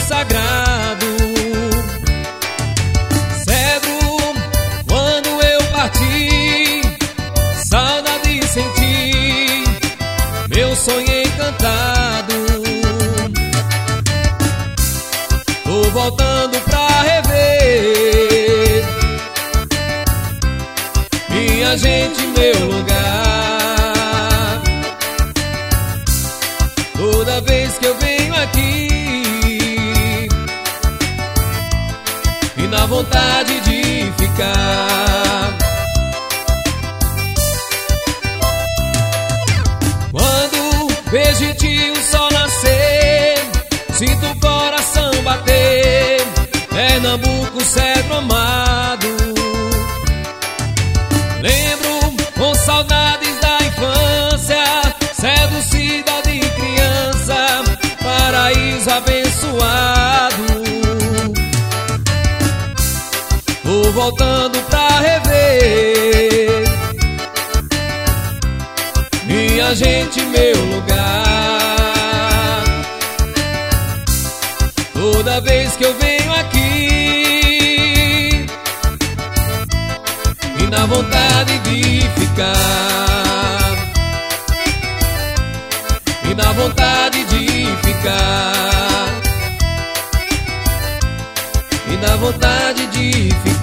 sagrado. Cedro, quando eu parti, saudade senti, meu sonho encantado. Tô voltando pra rever minha gente, meu lugar. Toda vez que eu venho aqui, e na vontade de ficar. Quando vejo em ti o sol nascer, sinto o coração bater. Pernambuco, cedro amado. Lembro com saudades da infância, cedro, cidade de criança, paraíso abençoado. Tô voltando pra rever minha gente, meu lugar. Toda vez que eu venho aqui, e na vontade de ficar, e na vontade de ficar, e na vontade de ficar.